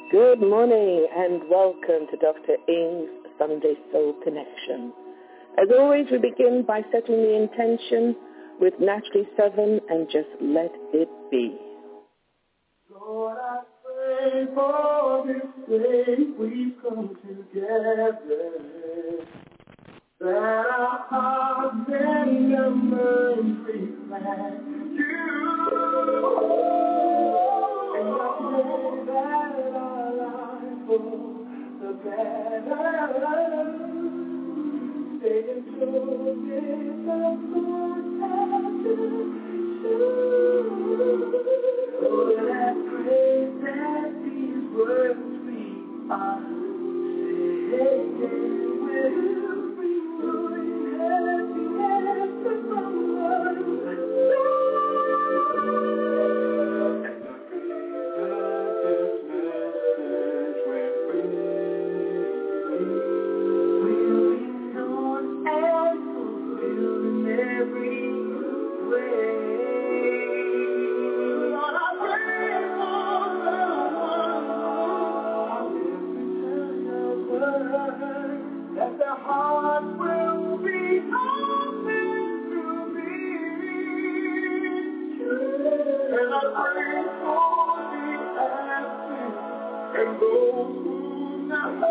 Good morning and welcome to Dr. Ing's Sunday Soul Connection. As always, we begin by setting the intention with Naturally 7 and just let it be. Lord, I pray for this day we come together, that our hearts and our minds reflect you. And I pray that our lives will the better. Staying close is the Lord, I pray that these words we are saying will bring joy, happiness to someone. That the heart will be open to me. And I pray for the absent and those who not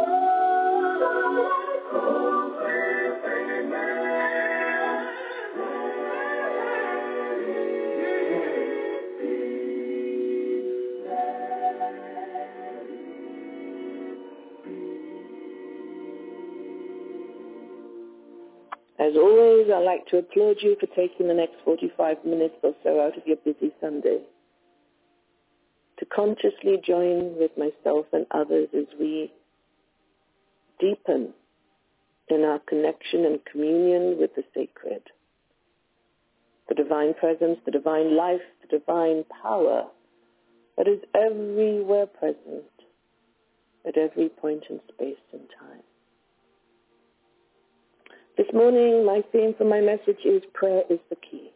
As always, I'd like to applaud you for taking the next 45 minutes or so out of your busy Sunday to consciously join with myself and others as we deepen in our connection and communion with the sacred, the divine presence, the divine life, the divine power that is everywhere present at every point in space and time. This morning, my theme for my message is prayer is the key.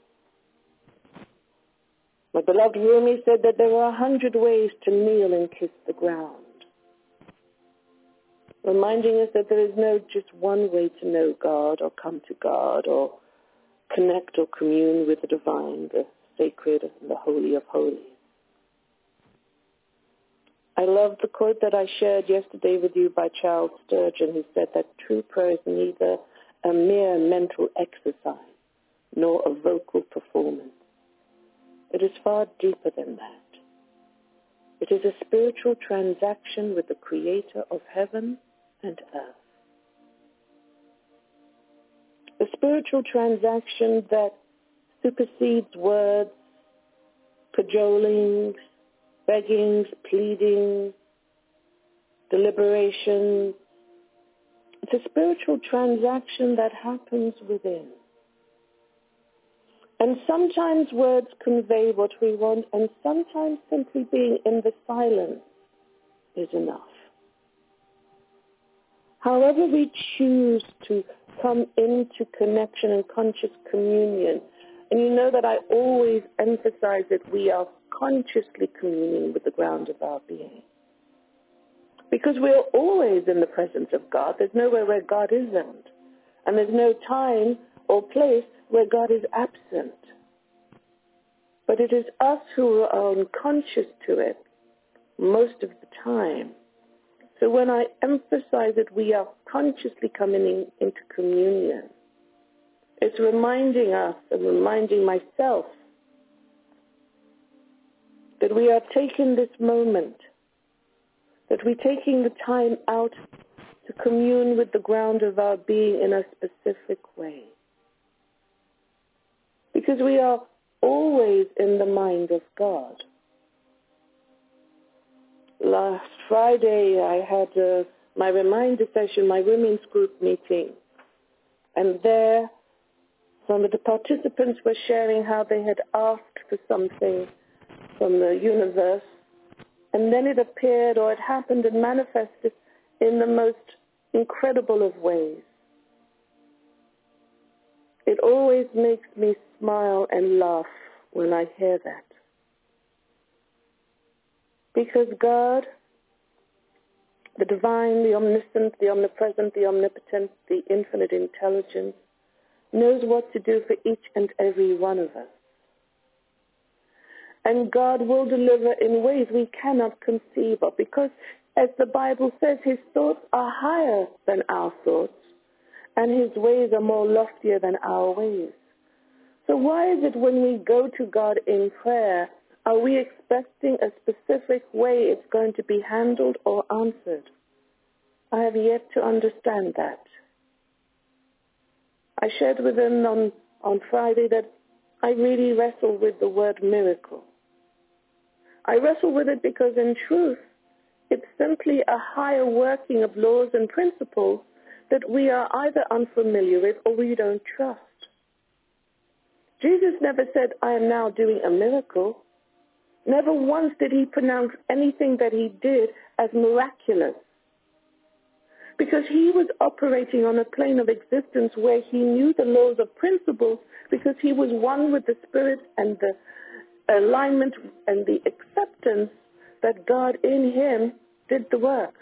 My beloved Rumi said that there are 100 ways to kneel and kiss the ground, reminding us that there is no just one way to know God or come to God or connect or commune with the divine, the sacred, and the holy of holies. I love the quote that I shared yesterday with you by Charles Sturgeon, who said that true prayer is neither a mere mental exercise nor a vocal performance. It is far deeper than that. It is a spiritual transaction with the Creator of heaven and earth. A spiritual transaction that supersedes words, cajolings, beggings, pleadings, deliberations. It's a spiritual transaction that happens within. And sometimes words convey what we want, and sometimes simply being in the silence is enough. However we choose to come into connection and conscious communion, and you know that I always emphasize that we are consciously communing with the ground of our being. Because we're always in the presence of God. There's nowhere where God isn't. And there's no time or place where God is absent. But it is us who are unconscious to it most of the time. So when I emphasize that we are consciously coming into communion, it's reminding us and reminding myself that we are taking this moment, that we're taking the time out to commune with the ground of our being in a specific way. Because we are always in the mind of God. Last Friday, I had my reminder session, my women's group meeting. And there, some of the participants were sharing how they had asked for something from the universe, and then it appeared or it happened and manifested in the most incredible of ways. It always makes me smile and laugh when I hear that. Because God the divine, the omniscient, the omnipresent, the omnipotent, the infinite intelligence, knows what to do for each and every one of us. And God will deliver in ways we cannot conceive of, because, as the Bible says, his thoughts are higher than our thoughts, and his ways are more loftier than our ways. So why is it when we go to God in prayer, are we expecting a specific way it's going to be handled or answered? I have yet to understand that. I shared with them on Friday that I really wrestle with the word miracle. I wrestle with it because in truth, it's simply a higher working of laws and principles that we are either unfamiliar with or we don't trust. Jesus never said, I am now doing a miracle. Never once did he pronounce anything that he did as miraculous. Because he was operating on a plane of existence where he knew the laws of principles, because he was one with the Spirit and the alignment and the acceptance that God in him did the work.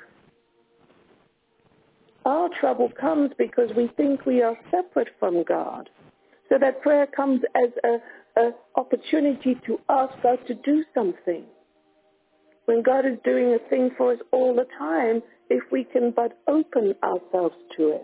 Our trouble comes because we think we are separate from God. So that prayer comes as an opportunity to ask God to do something. When God is doing a thing for us all the time, if we can but open ourselves to it.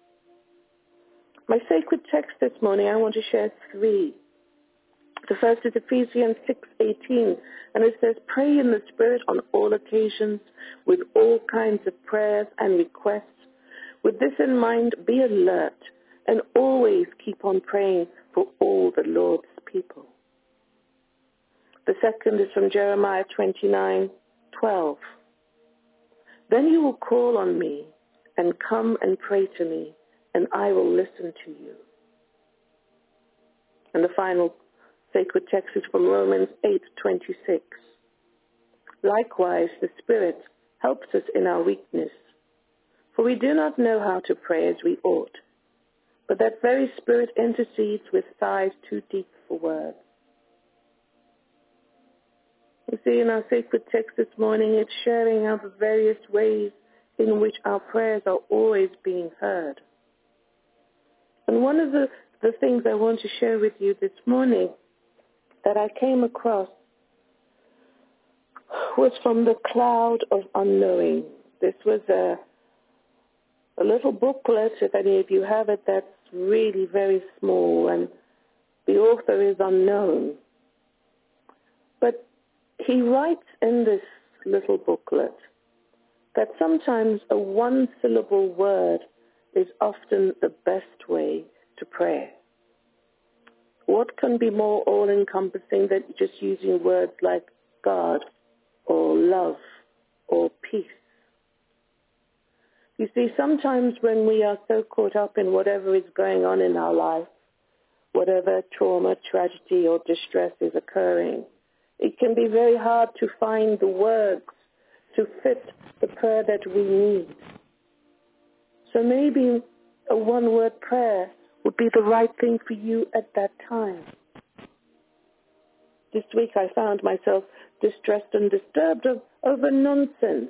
My sacred text this morning, I want to share 3. The first is Ephesians 6:18, and it says, pray in the Spirit on all occasions with all kinds of prayers and requests. With this in mind, be alert and always keep on praying for all the Lord's people. The second is from Jeremiah 29:12. Then you will call on me and come and pray to me, and I will listen to you. And the final sacred text is from Romans 8:26. Likewise, the Spirit helps us in our weakness, for we do not know how to pray as we ought, but that very Spirit intercedes with sighs too deep for words. You see, in our sacred text this morning, it's sharing out the various ways in which our prayers are always being heard. And one of the things I want to share with you this morning that I came across was from the Cloud of Unknowing. This was a little booklet, if any of you have it, that's really very small, and the author is unknown. But he writes in this little booklet that sometimes a one-syllable word is often the best way to pray. What can be more all-encompassing than just using words like God or love or peace? You see, sometimes when we are so caught up in whatever is going on in our life, whatever trauma, tragedy, or distress is occurring, it can be very hard to find the words to fit the prayer that we need. So maybe a one-word prayer would be the right thing for you at that time. This week I found myself distressed and disturbed over nonsense.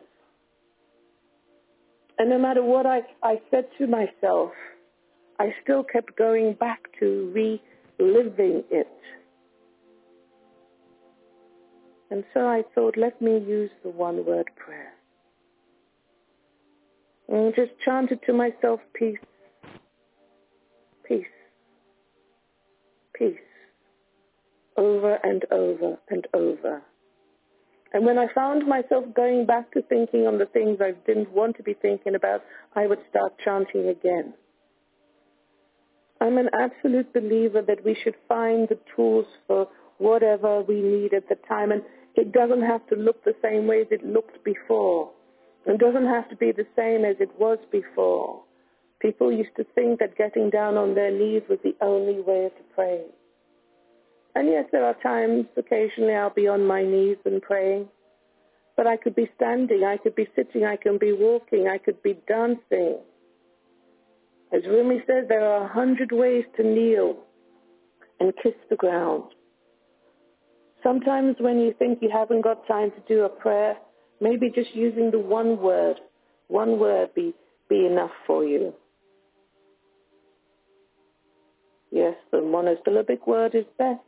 And no matter what I said to myself, I still kept going back to reliving it. And so I thought, let me use the one-word prayer. And just chanted to myself, peace, peace, peace, over and over and over. And when I found myself going back to thinking on the things I didn't want to be thinking about, I would start chanting again. I'm an absolute believer that we should find the tools for whatever we need at the time. And it doesn't have to look the same way as it looked before. It doesn't have to be the same as it was before. People used to think that getting down on their knees was the only way to pray. And yes, there are times, occasionally I'll be on my knees and praying. But I could be standing, I could be sitting, I could be walking, I could be dancing. As Rumi says, there are 100 ways to kneel and kiss the ground. Sometimes when you think you haven't got time to do a prayer, maybe just using the one word one word be enough for you? Yes, the monosyllabic word is best.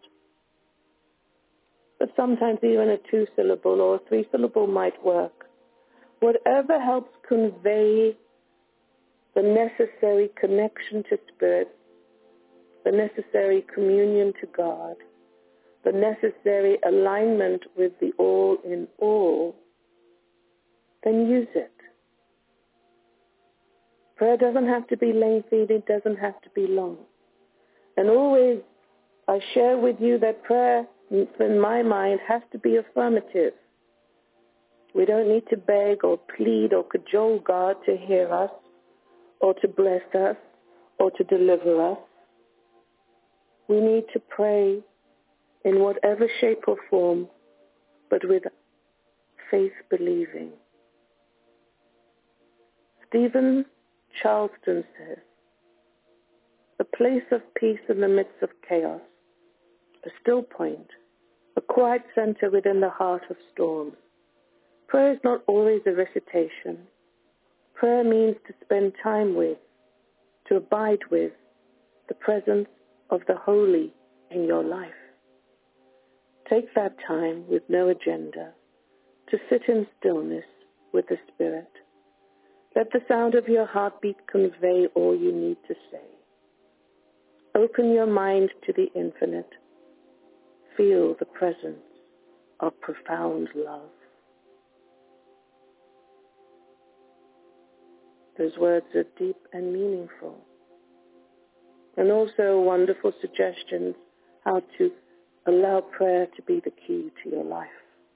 But sometimes even a 2-syllable or a 3-syllable might work. Whatever helps convey the necessary connection to Spirit, the necessary communion to God, the necessary alignment with the all in all, then use it. Prayer doesn't have to be lengthy, it doesn't have to be long. And always I share with you that prayer, in my mind, has to be affirmative. We don't need to beg or plead or cajole God to hear us or to bless us or to deliver us. We need to pray in whatever shape or form, but with faith believing. Stephen Charleston says, a place of peace in the midst of chaos, a still point, a quiet center within the heart of storms. Prayer is not always a recitation. Prayer means to spend time with, to abide with, the presence of the holy in your life. Take that time with no agenda to sit in stillness with the Spirit. Let the sound of your heartbeat convey all you need to say. Open your mind to the infinite. Feel the presence of profound love. Those words are deep and meaningful. And also wonderful suggestions how to allow prayer to be the key to your life.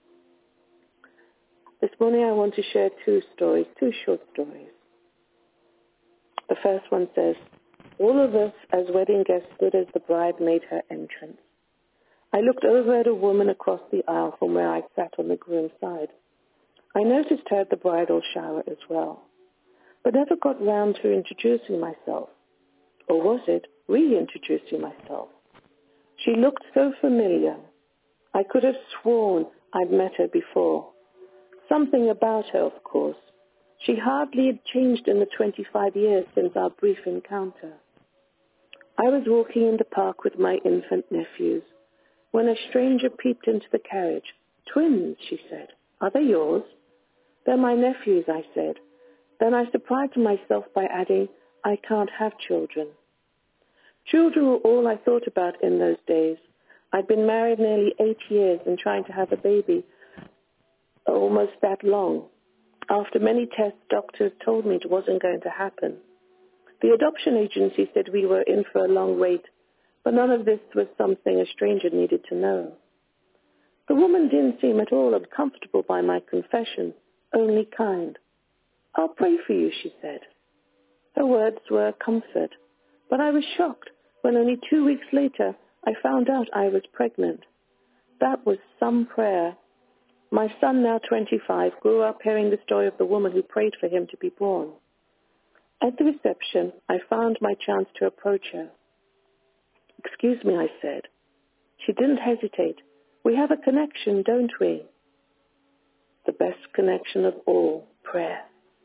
This morning I want to share two short stories. The first one says, all of us as wedding guests stood as the bride made her entrance. I looked over at a woman across the aisle from where I sat on the groom's side. I noticed her at the bridal shower as well, but never got round to introducing myself. Or was it reintroducing myself? She looked so familiar. I could have sworn I'd met her before. Something about her, of course. She hardly had changed in the 25 years since our brief encounter. I was walking in the park with my infant nephews when a stranger peeped into the carriage. Twins, she said. Are they yours? They're my nephews, I said. Then I surprised myself by adding, I can't have children. Children were all I thought about in those days. I'd been married nearly 8 years and trying to have a baby almost that long. After many tests, doctors told me it wasn't going to happen. The adoption agency said we were in for a long wait, but none of this was something a stranger needed to know. The woman didn't seem at all uncomfortable by my confession, only kind. I'll pray for you, she said. Her words were a comfort, but I was shocked when only 2 weeks later I found out I was pregnant. That was some prayer. My son, now 25, grew up hearing the story of the woman who prayed for him to be born. At the reception, I found my chance to approach her. Excuse me, I said. She didn't hesitate. We have a connection, don't we? The best connection of all, prayer.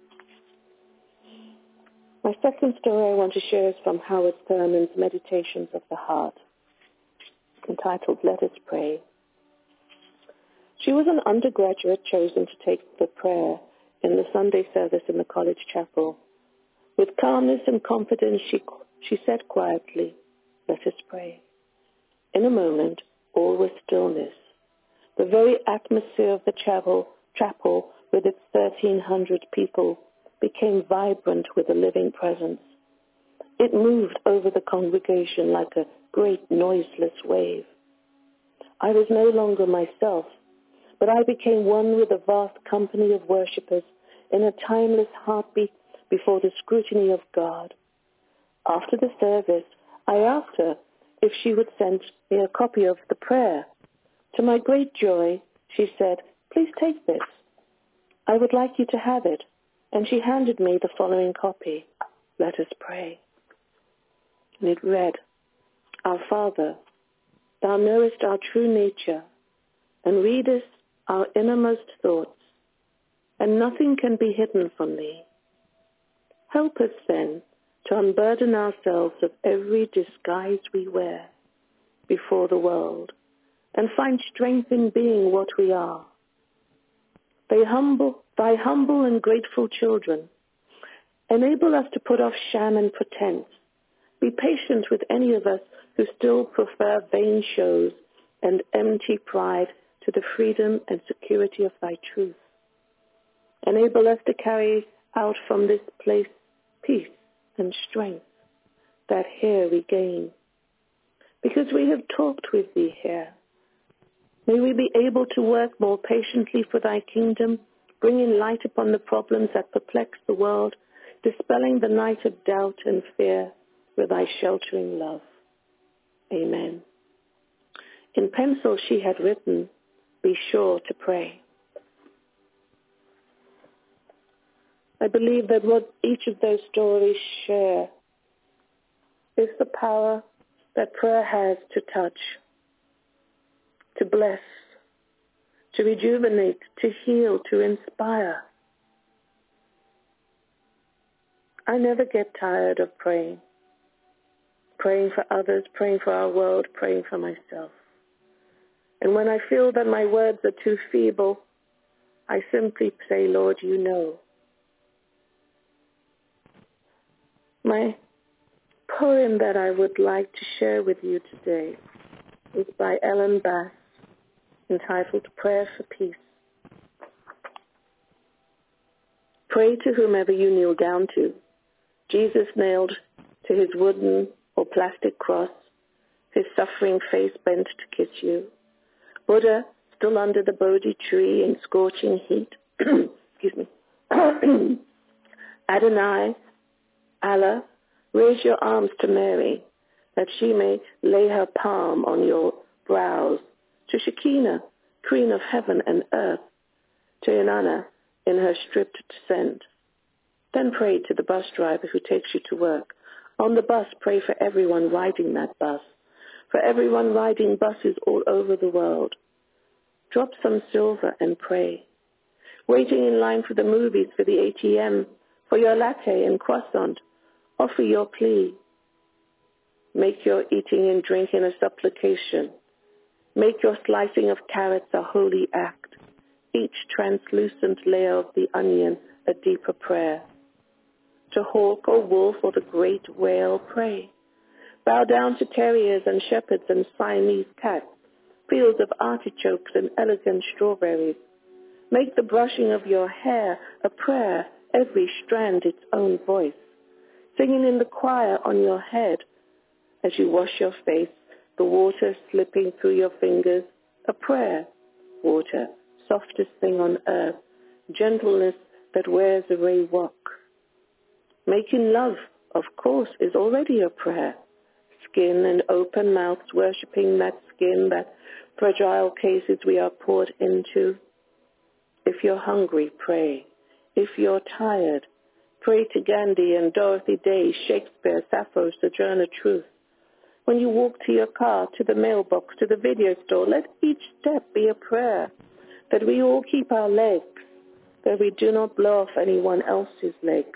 My second story I want to share is from Howard Thurman's Meditations of the Heart, entitled Let Us Pray. She was an undergraduate chosen to take the prayer in the Sunday service in the college chapel. With calmness and confidence, she said quietly, let us pray. In a moment, all was stillness. The very atmosphere of the chapel with its 1,300 people became vibrant with a living presence. It moved over the congregation like a great noiseless wave. I was no longer myself, but I became one with a vast company of worshippers in a timeless heartbeat before the scrutiny of God. After the service, I asked her if she would send me a copy of the prayer. To my great joy, she said, please take this. I would like you to have it. And she handed me the following copy. Let us pray. And it read, Our Father, thou knowest our true nature, and readest our innermost thoughts, and nothing can be hidden from thee. Help us then to unburden ourselves of every disguise we wear before the world and find strength in being what we are. Thy humble and grateful children, enable us to put off sham and pretense. Be patient with any of us who still prefer vain shows and empty pride to the freedom and security of thy truth. Enable us to carry out from this place peace and strength that here we gain. Because we have talked with thee here, may we be able to work more patiently for thy kingdom, bringing light upon the problems that perplex the world, dispelling the night of doubt and fear with thy sheltering love. Amen. In pencil she had written, be sure to pray. I believe that what each of those stories share is the power that prayer has to touch, to bless, to rejuvenate, to heal, to inspire. I never get tired of praying for others, praying for our world, praying for myself. And when I feel that my words are too feeble, I simply say, Lord, you know. My poem that I would like to share with you today is by Ellen Bass, entitled Prayer for Peace. Pray to whomever you kneel down to. Jesus nailed to his wooden or plastic cross, his suffering face bent to kiss you. Buddha still under the Bodhi tree in scorching heat. Excuse me. Adonai, Allah, raise your arms to Mary, that she may lay her palm on your brows. To Shekinah, Queen of heaven and earth. To Inanna, in her stripped descent. Then pray to the bus driver who takes you to work. On the bus, pray for everyone riding that bus, for everyone riding buses all over the world. Drop some silver and pray. Waiting in line for the movies, for the ATM, for your latte and croissant, offer your plea. Make your eating and drinking a supplication. Make your slicing of carrots a holy act. Each translucent layer of the onion a deeper prayer. To hawk or wolf or the great whale, pray. Bow down to terriers and shepherds and Siamese cats, fields of artichokes and elegant strawberries. Make the brushing of your hair a prayer, every strand its own voice. Singing in the choir on your head as you wash your face, the water slipping through your fingers, a prayer. Water, softest thing on earth, gentleness that wears a ray walk. Making love, of course, is already a prayer. Skin and open mouths worshipping that skin, that fragile cases we are poured into. If you're hungry, pray. If you're tired, pray to Gandhi and Dorothy Day, Shakespeare, Sappho, Sojourner Truth. When you walk to your car, to the mailbox, to the video store, let each step be a prayer, that we all keep our legs, that we do not blow off anyone else's legs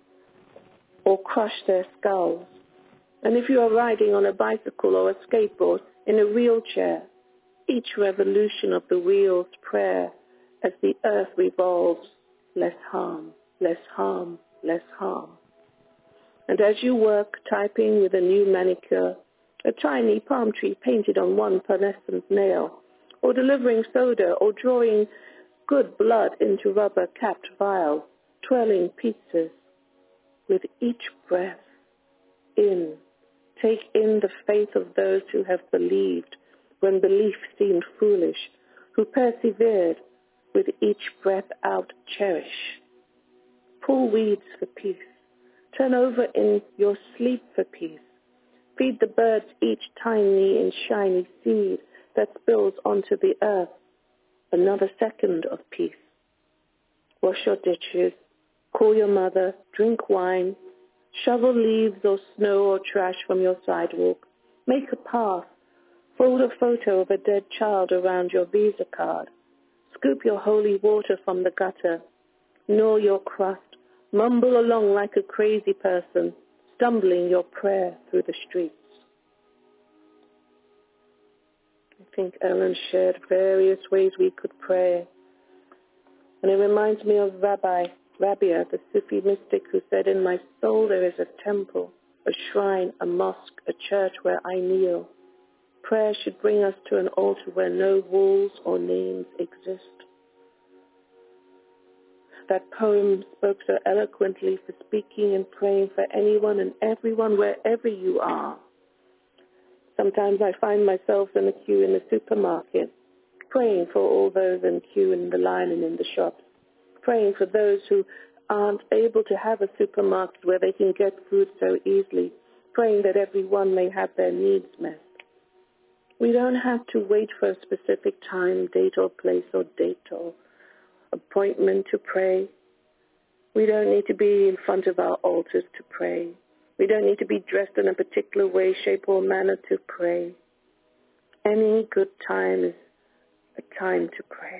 or crush their skulls. And if you are riding on a bicycle or a skateboard, in a wheelchair, each revolution of the wheel's prayer as the earth revolves, less harm, less harm, less harm. And as you work, typing with a new manicure, a tiny palm tree painted on one pearlescent nail, or delivering soda, or drawing good blood into rubber-capped vials, twirling pizzas, with each breath, in, take in the faith of those who have believed when belief seemed foolish, who persevered, with each breath out cherish. Pull weeds for peace. Turn over in your sleep for peace. Feed the birds each tiny and shiny seed that spills onto the earth. Another second of peace. Wash your dishes. Call your mother. Drink wine. Shovel leaves or snow or trash from your sidewalk. Make a path. Fold a photo of a dead child around your Visa card. Scoop your holy water from the gutter. Gnaw your crust. Mumble along like a crazy person, stumbling your prayer through the streets. I think Ellen shared various ways we could pray. And it reminds me of Rabia, the Sufi mystic, who said, "In my soul there is a temple, a shrine, a mosque, a church where I kneel. Prayer should bring us to an altar where no walls or names exist." That poem spoke so eloquently for speaking and praying for anyone and everyone wherever you are. Sometimes I find myself in a queue in the supermarket, praying for all those in queue in the line and in the shops, praying for those who aren't able to have a supermarket where they can get food so easily, praying that everyone may have their needs met. We don't have to wait for a specific time, date or place or date or appointment to pray. We don't need to be in front of our altars to pray. We don't need to be dressed in a particular way, shape or manner to pray. Any good time is a time to pray.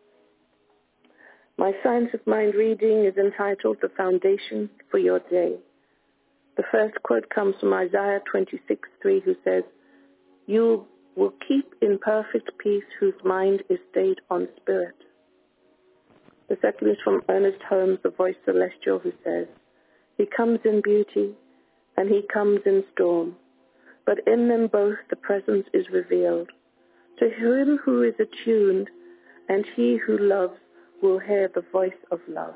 My Science of Mind reading is entitled The Foundation for Your Day. The first quote comes from Isaiah 26:3, who says, "You will keep in perfect peace whose mind is stayed on spirit." The second is from Ernest Holmes, the voice celestial, who says, "He comes in beauty and he comes in storm, but in them both the presence is revealed. To him who is attuned and he who loves will hear the voice of love."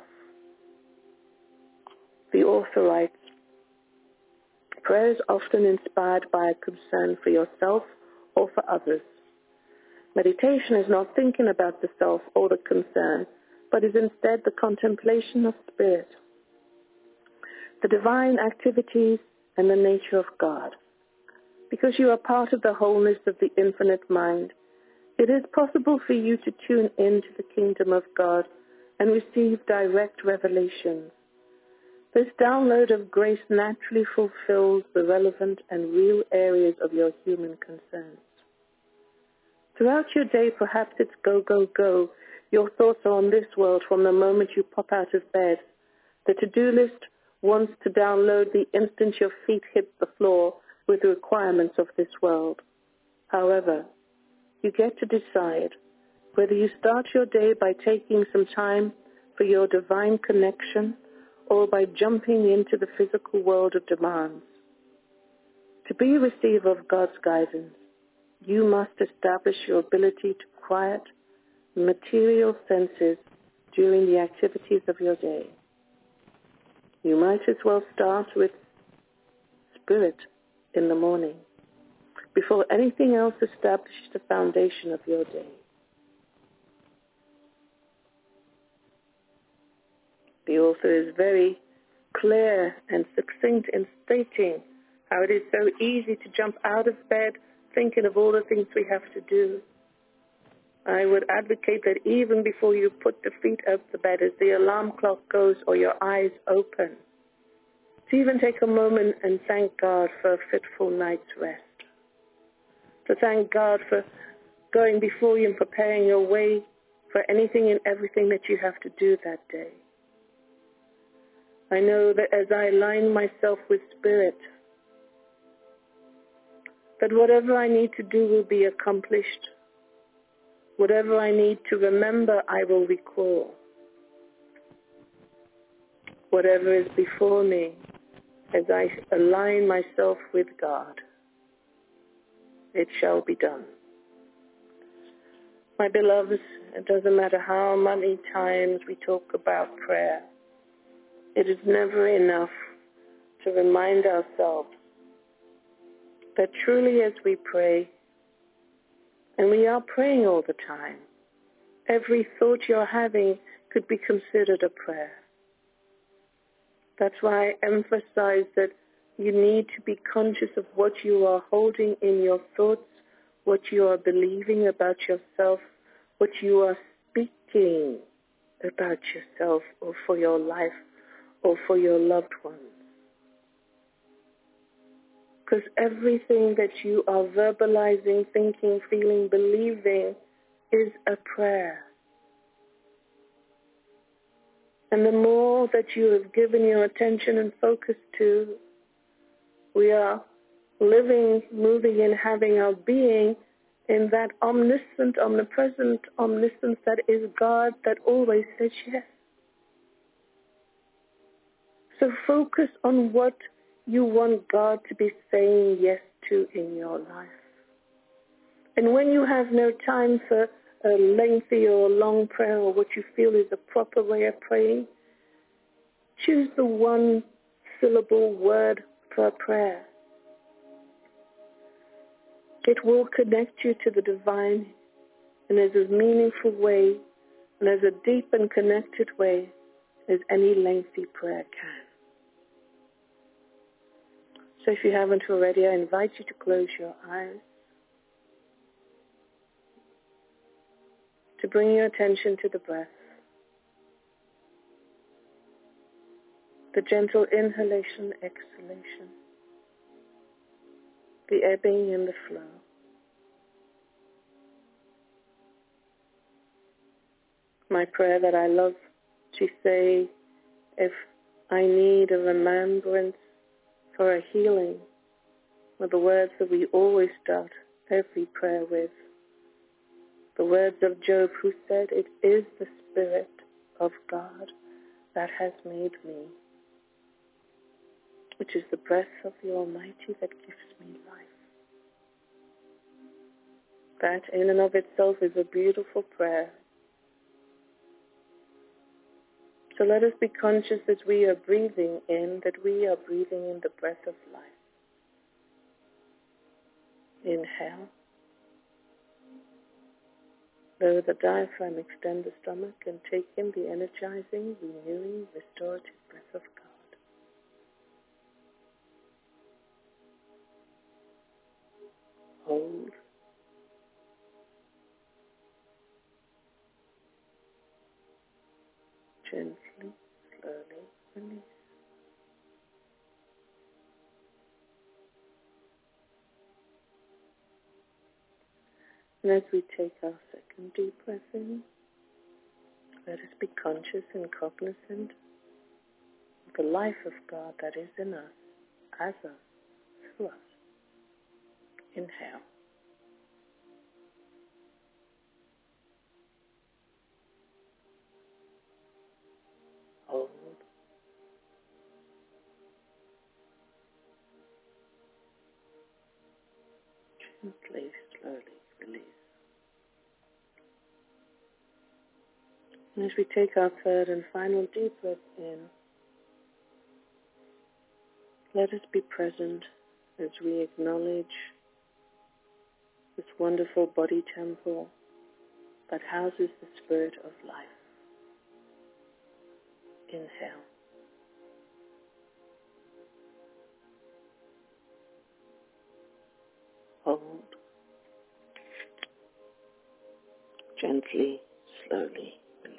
The author writes, "Prayer is often inspired by a concern for yourself or for others. Meditation is not thinking about the self or the concern, but is instead the contemplation of spirit, the divine activities and the nature of God. Because you are part of the wholeness of the infinite mind, it is possible for you to tune into the kingdom of God and receive direct revelations. This download of grace naturally fulfills the relevant and real areas of your human concerns. Throughout your day, perhaps it's go, go, go. Your thoughts are on this world from the moment you pop out of bed. The to-do list wants to download the instant your feet hit the floor with the requirements of this world. However, you get to decide whether you start your day by taking some time for your divine connection or by jumping into the physical world of demands. To be a receiver of God's guidance, you must establish your ability to quiet material senses during the activities of your day. You might as well start with spirit in the morning, before anything else establishes the foundation of your day. The author is very clear and succinct in stating how it is so easy to jump out of bed thinking of all the things we have to do. I would advocate that even before you put the feet up the bed, as the alarm clock goes or your eyes open, to even take a moment and thank God for a fitful night's rest. To thank God for going before you and preparing your way for anything and everything that you have to do that day. I know that as I align myself with Spirit, that whatever I need to do will be accomplished. Whatever I need to remember, I will recall. Whatever is before me, as I align myself with God, it shall be done. My beloveds, it doesn't matter how many times we talk about prayer, it is never enough to remind ourselves that truly as we pray, and we are praying all the time, every thought you're having could be considered a prayer. That's why I emphasize that you need to be conscious of what you are holding in your thoughts, what you are believing about yourself, what you are speaking about yourself or for your life or for your loved ones. Because everything that you are verbalizing, thinking, feeling, believing is a prayer. And the more all that you have given your attention and focus to, we are living, moving, and having our being in that omniscient, omnipresent omniscience that is God, that always says yes. So focus on what you want God to be saying yes to in your life. And when you have no time for a lengthy or long prayer, or what you feel is a proper way of praying, choose the one syllable word per prayer. It will connect you to the divine in as a meaningful way and as a deep and connected way as any lengthy prayer can. So if you haven't already, I invite you to close your eyes, to bring your attention to the breath, the gentle inhalation, exhalation, the ebbing and the flow. My prayer that I love to say, if I need a remembrance for a healing, are the words that we always start every prayer with. The words of Job, who said, "It is the Spirit of God that has made me," which is the breath of the Almighty that gives me life. That in and of itself is a beautiful prayer. So let us be conscious as we are breathing in, that we are breathing in the breath of life. Inhale. Lower the diaphragm, extend the stomach, and take in the energizing, renewing, restorative breath of God. Hold. Gently, slowly release. And as we take our second deep breath in, let us be conscious and cognizant of the life of God that is in us, as us, through us. Inhale. Hold. Gently, slowly release. And as we take our third and final deep breath in, let us be present as we acknowledge this wonderful body temple that houses the Spirit of life. Inhale. Hold. Gently, slowly release.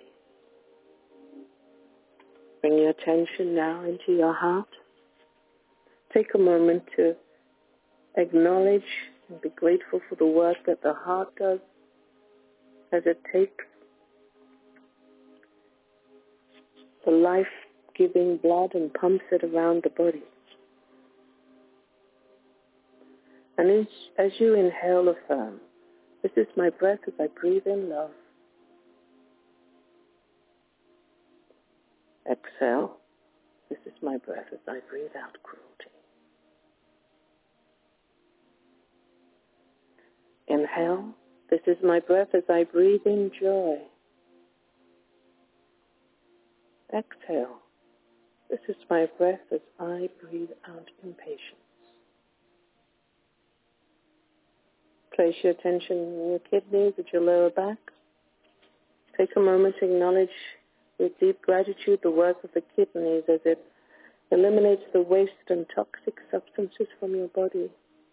Bring your attention now into your heart. Take a moment to acknowledge and be grateful for the work that the heart does as it takes the life-giving blood and pumps it around the body. And as you inhale, affirm, "This is my breath as I breathe in love." Exhale, "This is my breath as I breathe out cruelty." Inhale, "This is my breath as I breathe in joy." Exhale, "This is my breath as I breathe out impatience." Place your attention in your kidneys at your lower back. Take a moment to acknowledge with deep gratitude the work of the kidneys as it eliminates the waste and toxic substances from your body.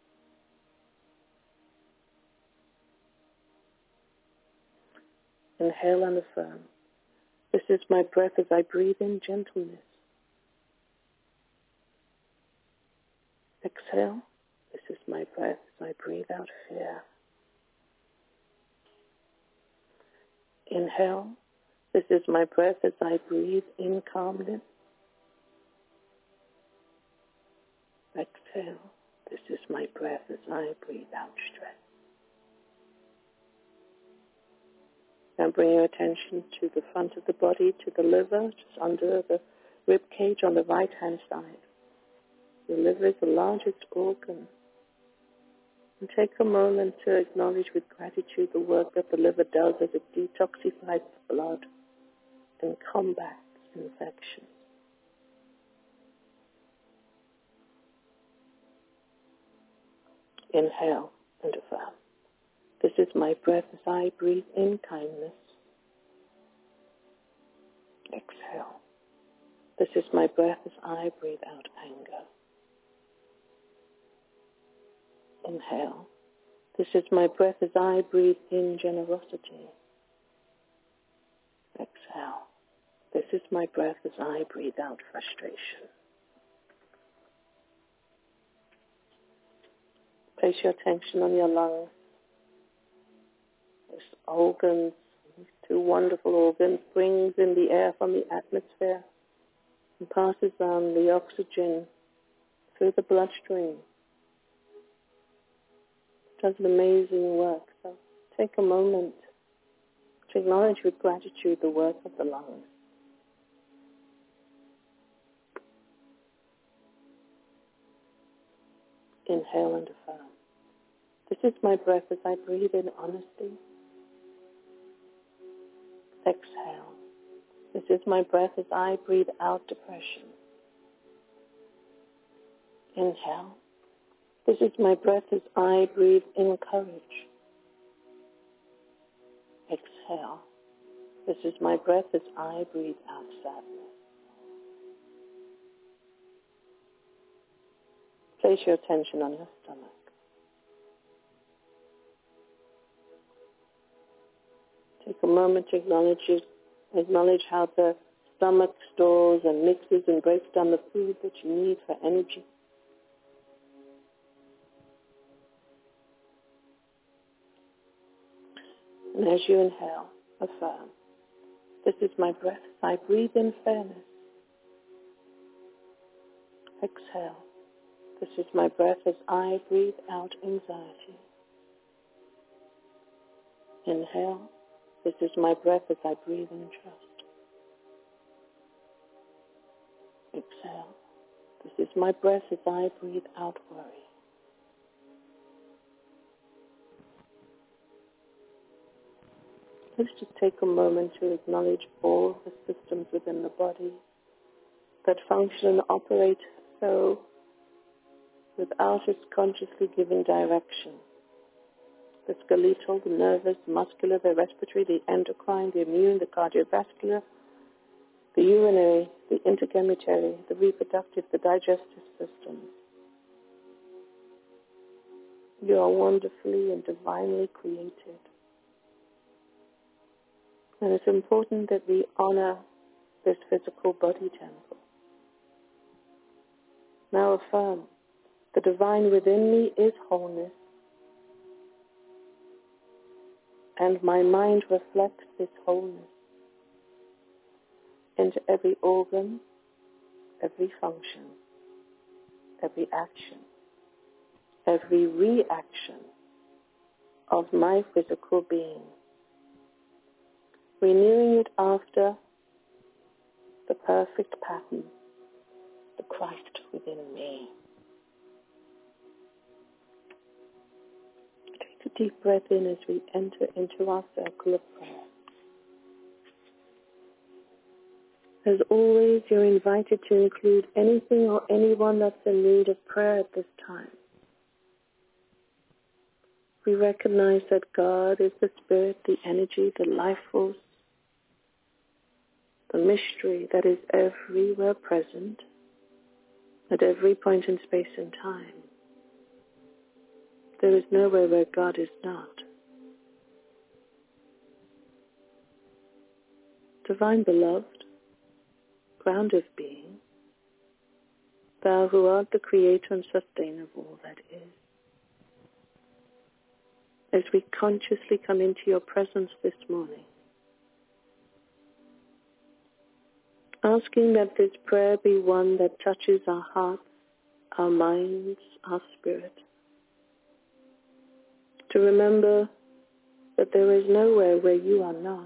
Inhale and affirm, "This is my breath as I breathe in gentleness." Exhale, "This is my breath as I breathe out fear." Inhale, This is my breath as I breathe in calmness. Exhale. This is my breath as I breathe out stress. Now bring your attention to the front of the body, to the liver, just under the rib cage on the right-hand side. The liver is the largest organ. And take a moment to acknowledge with gratitude the work that the liver does as it detoxifies the blood and combats infection. Inhale and affirm. This is my breath as I breathe in kindness. Exhale. This is my breath as I breathe out anger. Inhale. This is my breath as I breathe in generosity. Exhale. This is my breath as I breathe out frustration. Place your attention on your lungs. This organs, these two wonderful organs, brings in the air from the atmosphere and passes on the oxygen through the bloodstream. It does an amazing work. So take a moment to acknowledge with gratitude the work of the lungs. Inhale and affirm. This is my breath as I breathe in honesty. Exhale. This is my breath as I breathe out depression. Inhale. This is my breath as I breathe in courage. Exhale. This is my breath as I breathe out sadness. Place your attention on your stomach. Take a moment to acknowledge how the stomach stores and mixes and breaks down the food that you need for energy. And as you inhale, affirm, this is my breath. I breathe in fairness. Exhale. This is my breath as I breathe out anxiety. Inhale. This is my breath as I breathe in trust. Exhale. This is my breath as I breathe out worry. Let's just take a moment to acknowledge all the systems within the body that function and operate so without us consciously giving direction. The skeletal, the nervous, the muscular, the respiratory, the endocrine, the immune, the cardiovascular, the urinary, the integumentary, the reproductive, the digestive systems. You are wonderfully and divinely created. And it's important that we honor this physical body temple. Now affirm, the divine within me is wholeness, and my mind reflects this wholeness into every organ, every function, every action, every reaction of my physical being, renewing it after the perfect pattern, the Christ within me. Take a deep breath in as we enter into our circle of prayer. As always, you're invited to include anything or anyone that's in need of prayer at this time. We recognize that God is the spirit, the energy, the life force, the mystery that is everywhere present, at every point in space and time. There is nowhere where God is not. Divine beloved, ground of being, thou who art the creator and sustainer of all that is. As we consciously come into your presence this morning, asking that this prayer be one that touches our hearts, our minds, our spirit. To remember that there is nowhere where you are not.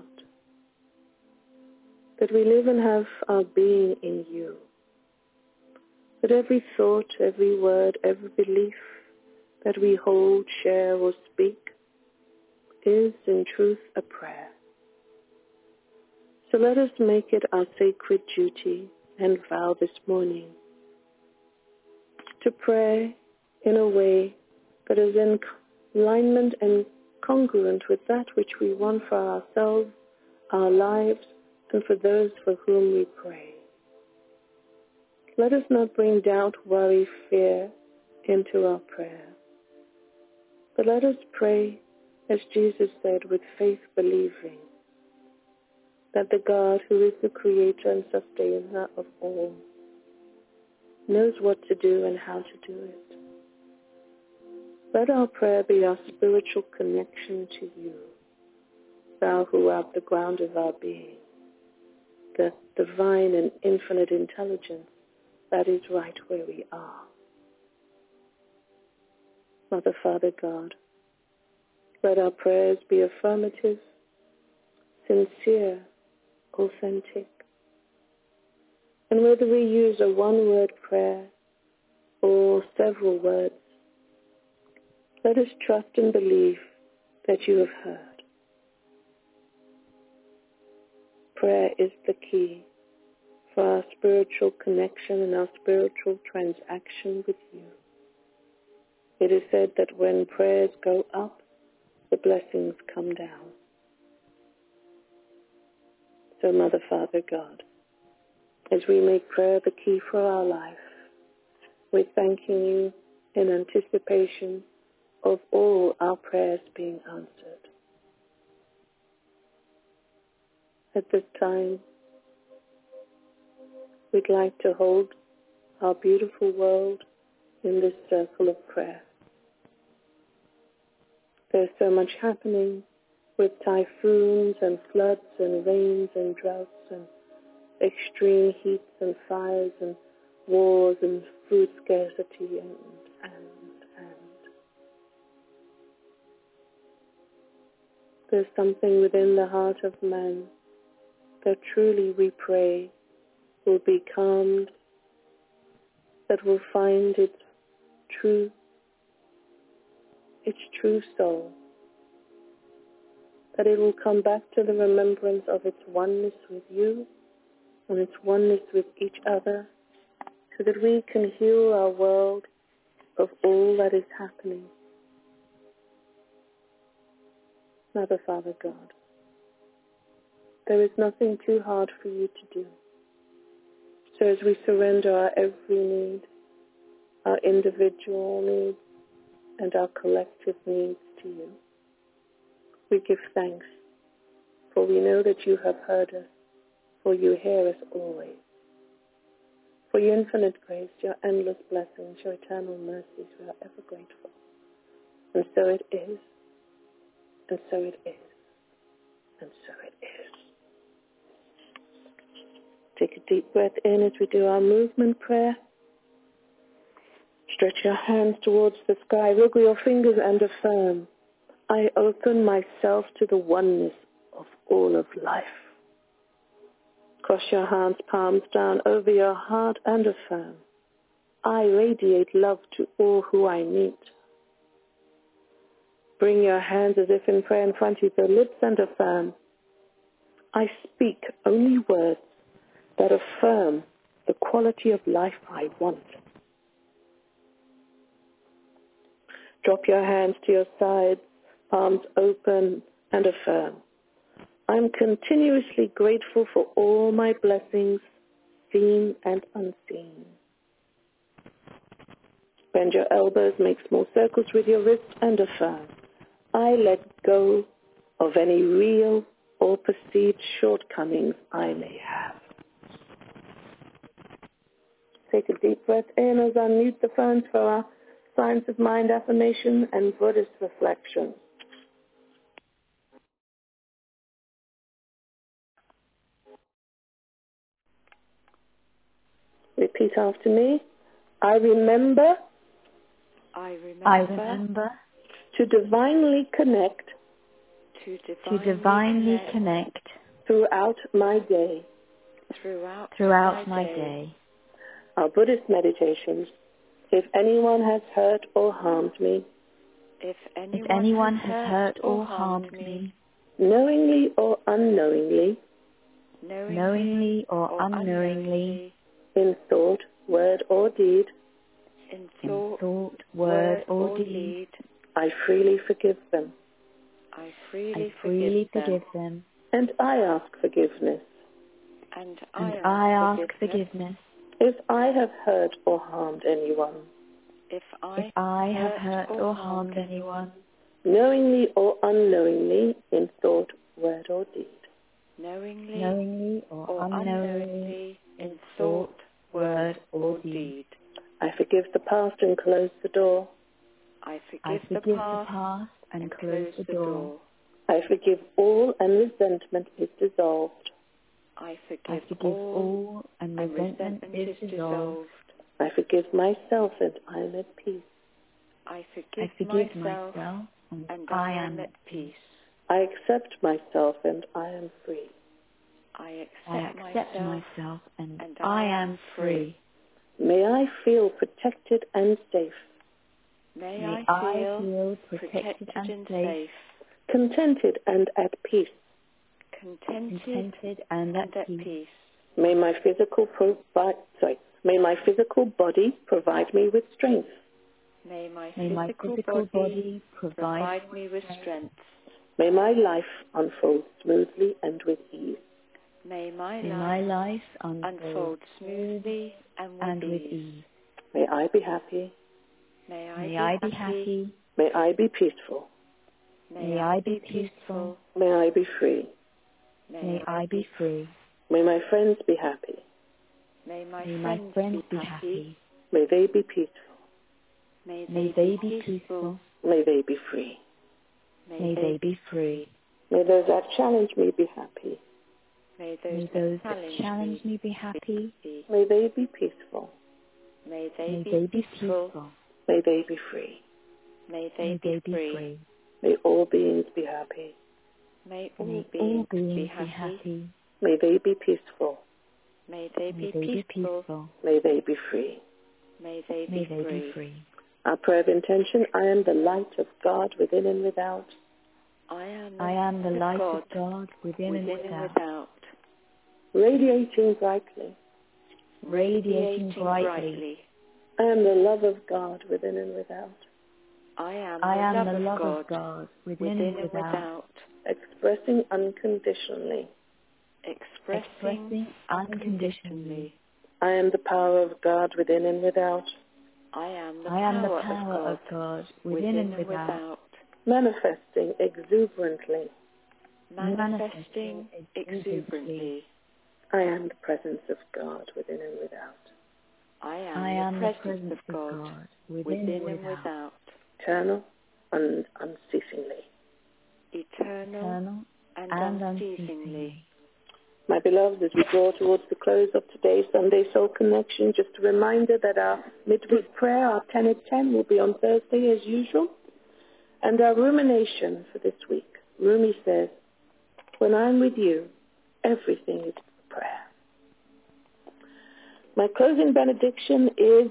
That we live and have our being in you. That every thought, every word, every belief that we hold, share, or speak is in truth a prayer. So let us make it our sacred duty and vow this morning to pray in a way that is in alignment and congruent with that which we want for ourselves, our lives, and for those for whom we pray. Let us not bring doubt, worry, fear into our prayer, but let us pray, as Jesus said, with faith believing that the God who is the creator and sustainer of all knows what to do and how to do it. Let our prayer be our spiritual connection to you, thou who art the ground of our being, the divine and infinite intelligence that is right where we are. Mother, Father, God, let our prayers be affirmative, sincere, authentic. And whether we use a one-word prayer or several words, let us trust and believe that you have heard. Prayer is the key for our spiritual connection and our spiritual transaction with you. It is said that when prayers go up, the blessings come down. So, Mother, Father, God, as we make prayer the key for our life, we're thanking you in anticipation of all our prayers being answered. At this time, we'd like to hold our beautiful world in this circle of prayer. There's so much happening with typhoons and floods and rains and droughts and extreme heats and fires and wars and food scarcity and there's something within the heart of man that truly we pray will be calmed, that will find its true soul, that it will come back to the remembrance of its oneness with you and its oneness with each other, so that we can heal our world of all that is happening. Mother, Father, God, there is nothing too hard for you to do. So as we surrender our every need, our individual needs, and our collective needs to you, we give thanks, for we know that you have heard us, for you hear us always. For your infinite grace, your endless blessings, your eternal mercies, we are ever grateful. And so it is, and so it is, and so it is. Take a deep breath in as we do our movement prayer. Stretch your hands towards the sky, wiggle your fingers and affirm, I open myself to the oneness of all of life. Cross your hands, palms down over your heart and affirm, I radiate love to all who I meet. Bring your hands as if in prayer in front of your lips and affirm, I speak only words that affirm the quality of life I want. Drop your hands to your sides, palms open, and affirm, I'm continuously grateful for all my blessings, seen and unseen. Bend your elbows, make small circles with your wrists, and affirm, I let go of any real or perceived shortcomings I may have. Take a deep breath in as I mute the phones for our Science of Mind affirmation and Buddhist reflection. Repeat after me. I remember to divinely connect throughout my day. Our Buddhist meditations. If anyone has hurt or harmed me, knowingly or unknowingly, in thought, word or deed, I freely forgive them. And I ask forgiveness. If I have hurt or harmed anyone, knowingly or unknowingly, in thought, word or deed, I forgive the past and close the door. I forgive all and resentment is dissolved. I forgive myself and I am at peace. I accept myself and I am free. May I feel protected and safe. Contented and at peace. May my physical body provide me with strength. May my life unfold smoothly and with ease. May I be happy. May I be peaceful. May I be free. May my friends be happy. May they be peaceful. May they be free. May those that challenge me be happy. May they be peaceful. May they be free. May all beings be happy. May they be peaceful. May they be free. Our prayer of intention, I am the light of God within and without. I am the light of God within and without. Radiating brightly. I am the love of God within and without. I am the love of God within and without. Expressing unconditionally. I am the power of God within and without. I am the power of God within and without. Manifesting exuberantly. I am the presence of God within and without. I am the presence of God within and without. Eternal and unceasingly. My beloved, as we draw towards the close of today's Sunday Soul Connection, just a reminder that our midweek prayer, our 10 at 10, will be on Thursday as usual. And our rumination for this week, Rumi says, when I'm with you, everything is prayer. My closing benediction is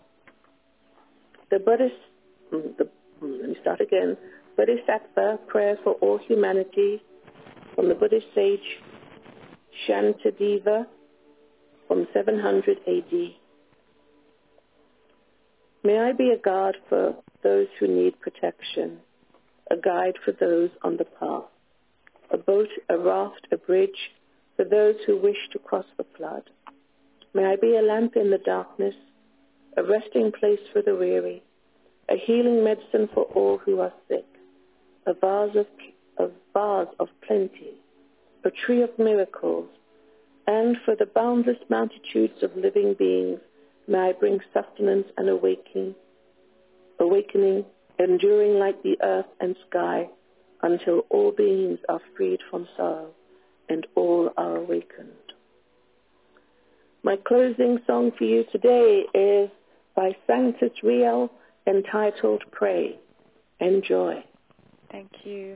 the Buddhist, let me start again, Bodhisattva prayer for all humanity from the Buddhist sage Shantideva from 700 AD. May I be a guard for those who need protection, a guide for those on the path, a boat, a raft, a bridge for those who wish to cross the flood. May I be a lamp in the darkness, a resting place for the weary, a healing medicine for all who are sick, a vase of plenty, a tree of miracles, and for the boundless multitudes of living beings, may I bring sustenance and awakening, enduring like the earth and sky, until all beings are freed from sorrow and all are awakened. My closing song for you today is by Sanctus Real, entitled Pray. Enjoy. Thank you.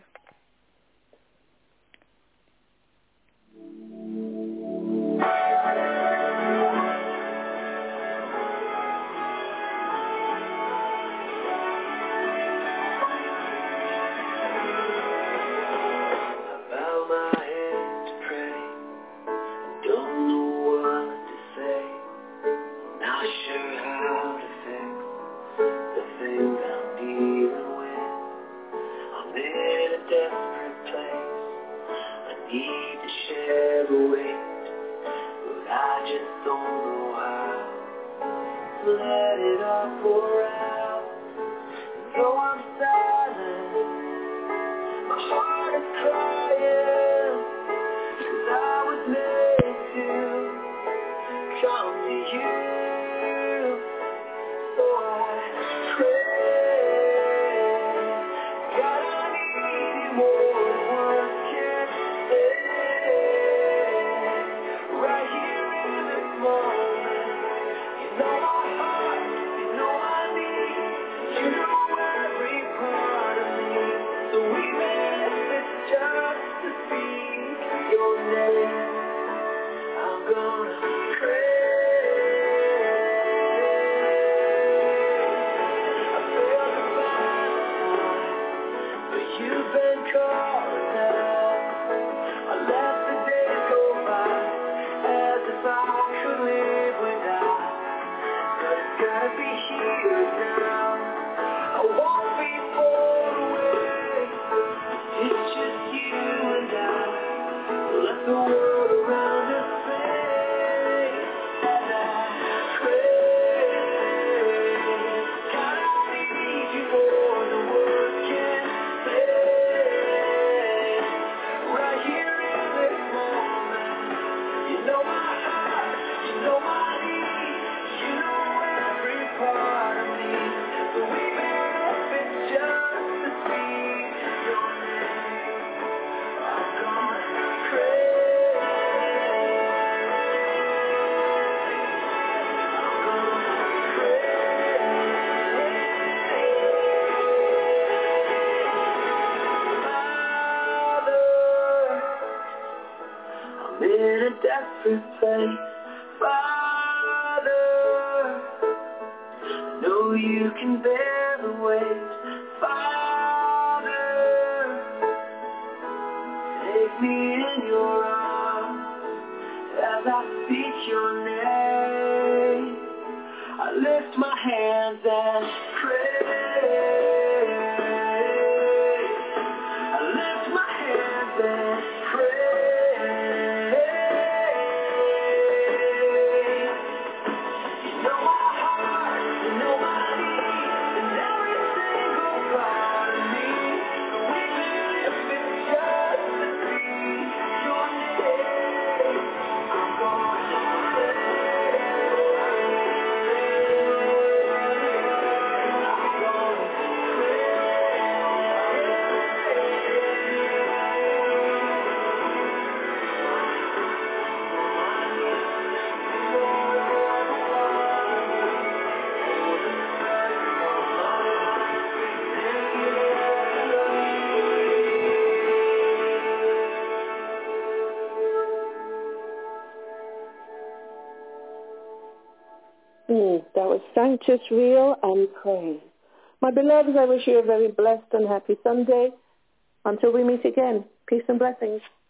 That was Sanctus Real and Pray. My beloveds, I wish you a very blessed and happy Sunday. Until we meet again, peace and blessings.